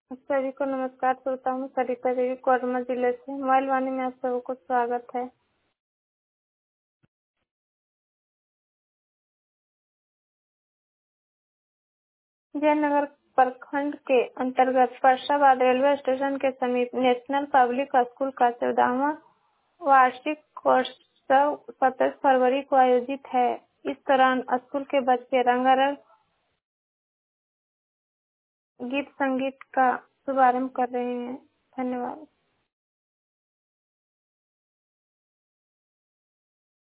सभी को नमस्कार। श्रोता हूँ सरिता देवी कोडरमा जिले से। मोबाइल वाणी में आप सबको स्वागत है। जयनगर प्रखंड के अंतर्गत फरसाबाद रेलवे स्टेशन के समीप नेशनल पब्लिक स्कूल का 14वां वार्षिकोत्सव 27 फरवरी को आयोजित है। इस दौरान स्कूल के बच्चे रंगारंग गीत संगीत का शुभारंभ कर रहे हैं। धन्यवाद।